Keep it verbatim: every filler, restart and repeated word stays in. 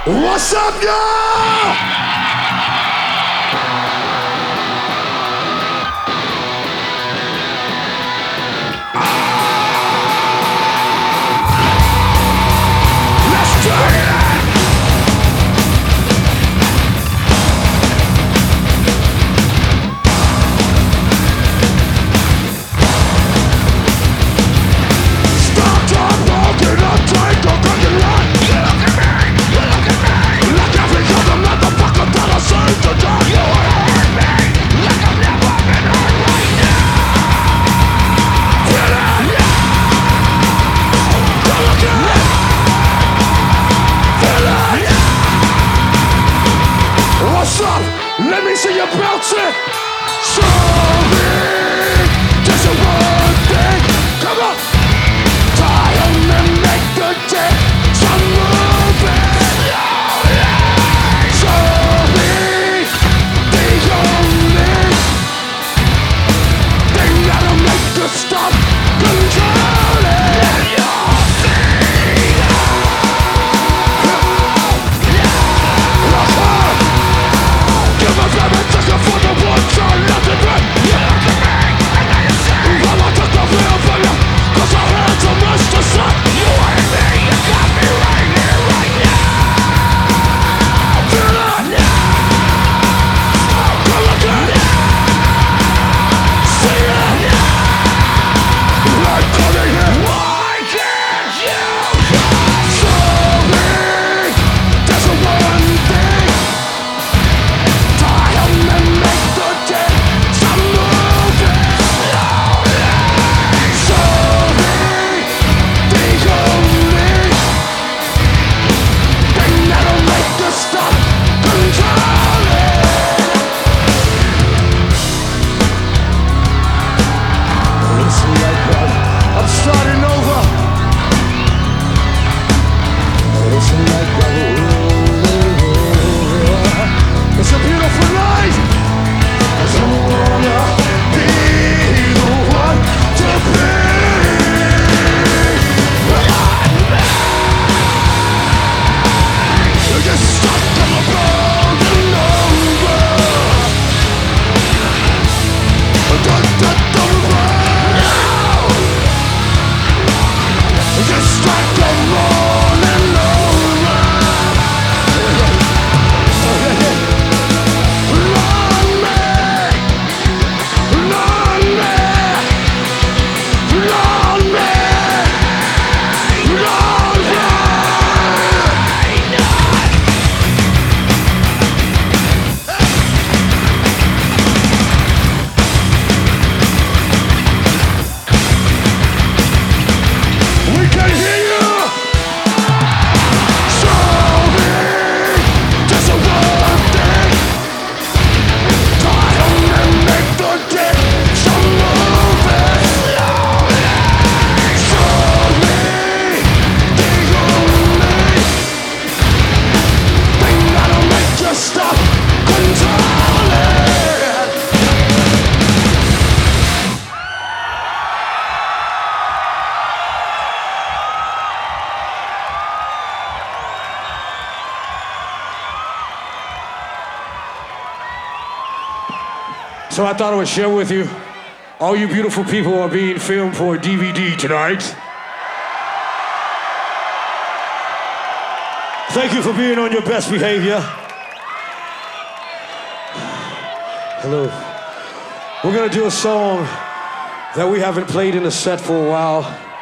What's up, y'all? What's up? Let me see you bounce it. Show me just a one thing. Come on. Tie on and make the day. Some moving. Show me the only thing that'll make you stop controlling your thing. Give a damn and take it for the one time, nothing but you look at me, and now you say well, I took the wheel from you, cause I had so much to say. You wanted me, you got me right here, right now. Feel it now. Go look at it. See it now. Right coming here. Why can't you just show me there's a one thing. Tie on and make the day. Some moving. Show me the only thing that'll make you stop controlling. Listen like that. I'm starting over. Listen like that. It's a beautiful night. I don't wanna be the one to be. You just stop from a burning over. Da, da, da, now. You just stop from rolling over. Run me, run me, run me, run me. We can hear you. Show me just a one thing. Tie on and make the day. Some moving. Show me the only thing that'll make you stop controlling. So I thought I would share with you, all you beautiful people are being filmed for a D V D tonight. Thank you for being on your best behavior. Hello. We're gonna do a song that we haven't played in the set for a while.